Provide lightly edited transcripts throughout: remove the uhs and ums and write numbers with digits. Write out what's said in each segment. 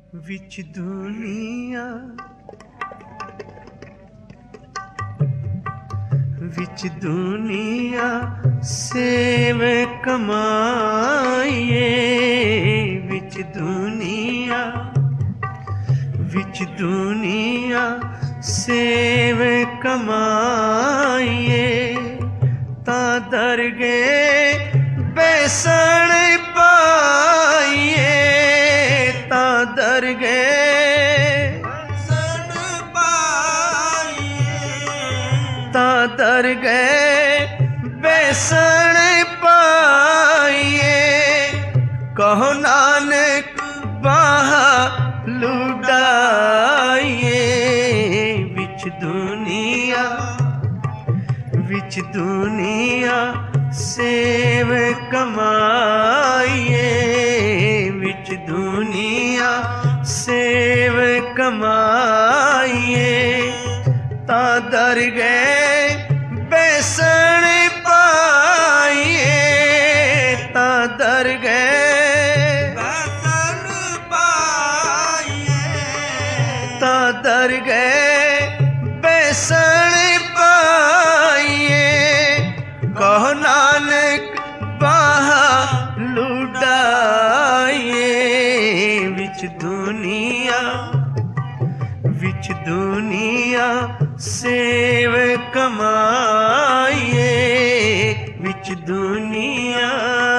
विच दुनिया सेव कमाइए, विच दुनिया सेव कमाइए, ता दरगे बैसण पाइए, ता दरगे बैसण पाइए, ता दरगे बैसण पाइए, कहो नानक बाहा लुटाइए, विच दुनिया सेव कमाइए, विच दुनिया सेव कमाइए, ता दरगे बैसण पाइए, ता दरगे बैसण पाइए, ता दरगे बैसण पाइए, कहो नानक बाहा लुटाइए, विच दुनिया सेव कमाइए, विच दुनिया।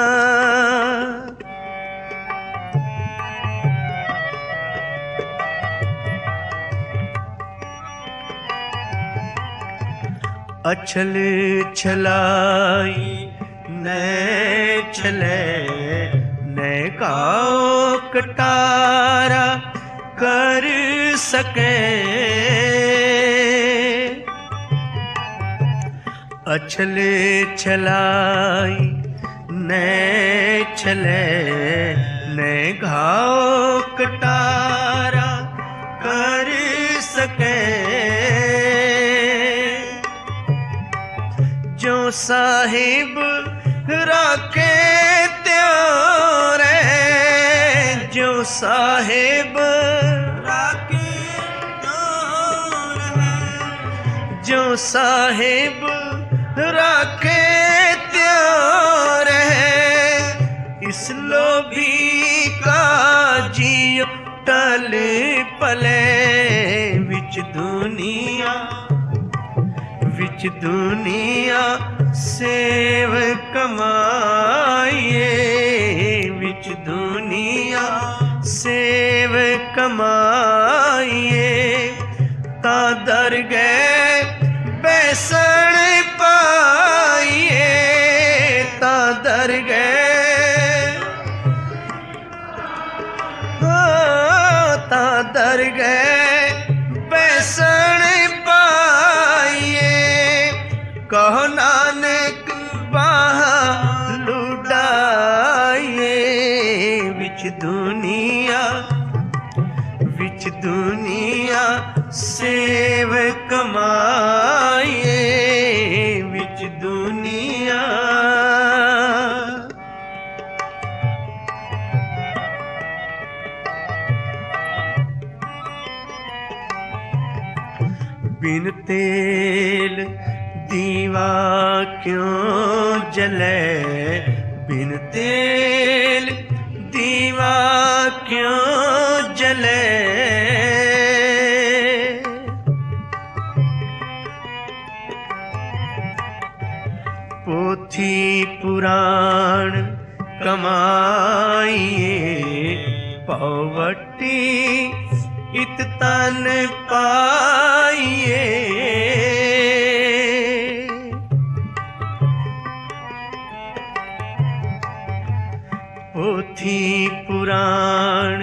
अछल छलाई न छले न काओ कटारा कर सके, अछल छलाई न छले न घाओ कटारा कर सके, जो साहिब राखे त्यों रे, जो साहिब राखे त्यों रे, जो साहिब राखे त्यों रे, इस लोभी का जियो टल पले, विच दुनिया सेव कमाइए, विच दुनिया सेव कमाइए, ता दरगे बैसण पाइए, ता दरगे ता दरगे बैसण पाइए, कहो नानक बाहा लुटाइए, विच दुनिया सेव कमाइए, विच दुनिया। बिन तेल दीवा क्यों जले, बिन तेल दीवा क्यों जले, पोथी पुराण कमाइए, पौवटी इत तन पाइए, पोथी पुराण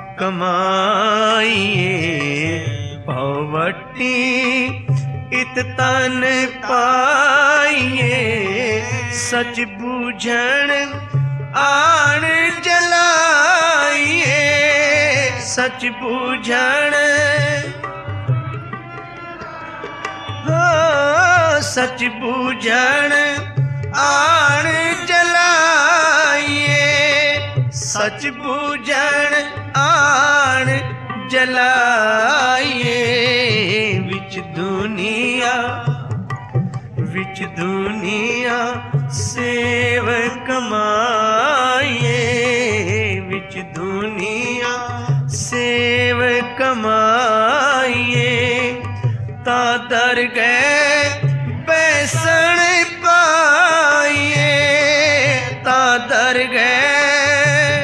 कमाइए, पौवटी इत तन पाइए, सच बूझण आण जलाइए, सच बूझण सच बूझण आण जलाइए, सच बूझण आण जलाइए विच दुनिया सेव कमाइए विच दुनिया सेव कमाइए ता दर गए बैसण पाइए ता दर गए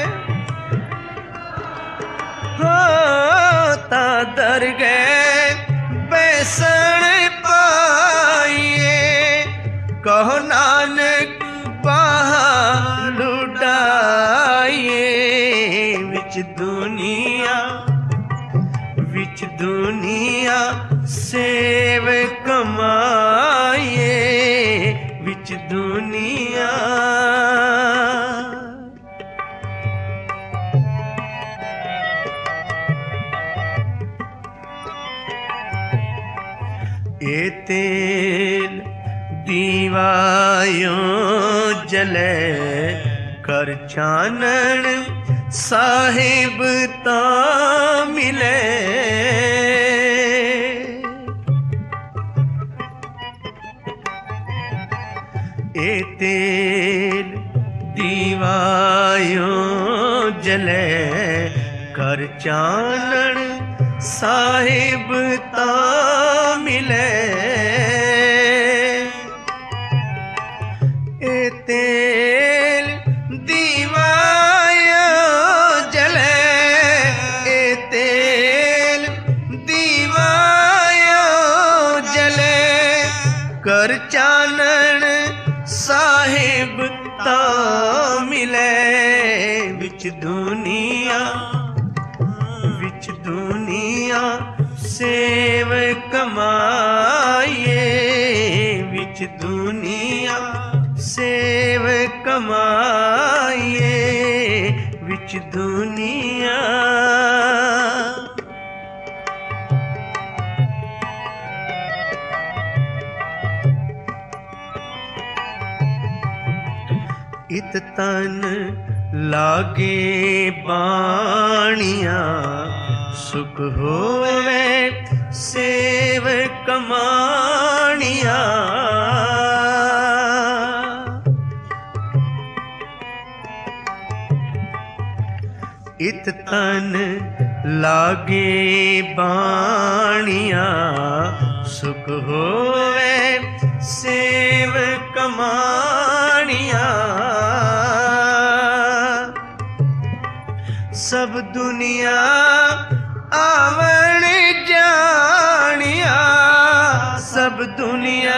हो ता दर गए बैसण पाइए कहो नानक बाहा लुटाइए विच दुनिया सेव कमाइए विच दुनिया ए तेल दीवायों जले कर चानन साहिब ता मिले ए तेल दीवायों जले कर चानन साहिब ता मिले ए तेल दीवायों जले ए तेल दीवायों जले कर चानन साहिब ता मिले विच दुनिया सेव कमाइए विच दुनिया सेव कमाइए विच दुनिया इत तन लागे बाणिया सुख होवे सेव कमाणिया इत तन लागे बाणिया सुख होवे सेव कमाणिया सब दुनिया आवण जानिया सब दुनिया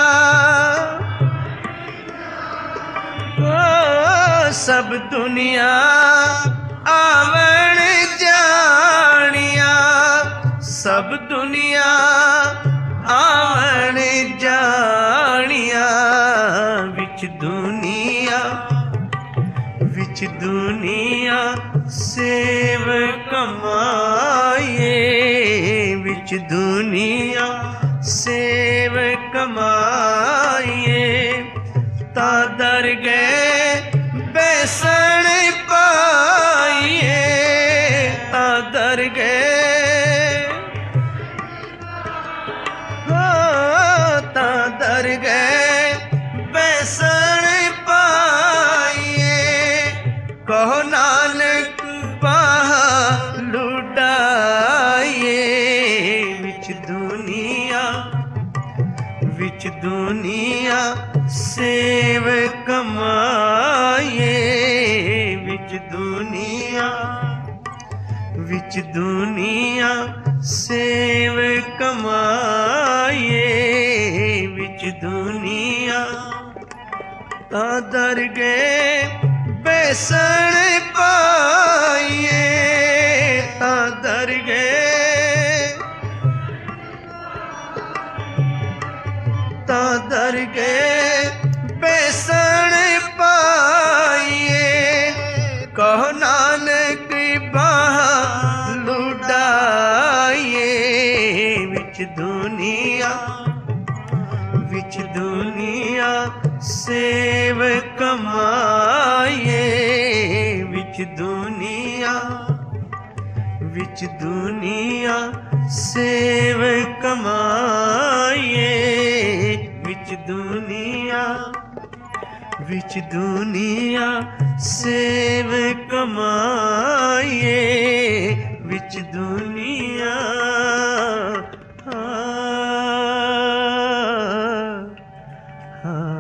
सब दुनिया आवण जानिया सब दुनिया आवण जानिया विच दुनिया सेव कमाइए विच दुनिया सेव कमाइए ता दर गए बैसण पाइए ता दर गए हो ता दर गए बैसण पाइए कहो नानक बाहा लुटाइए विच दुनिया सेव कमाइए विच दुनिया सेव कमाइए विच दुनिया ता दर गए बैसण पाइए ता दर गए ता दर गए बैसण पाइए कहो नानक बाहा लुटाइए विच दुनिया सेव कमाइए विच विच दुनिया सेव कमाइए, विच दुनिया सेव कमाइए, विच दुनिया हाँ, हाँ।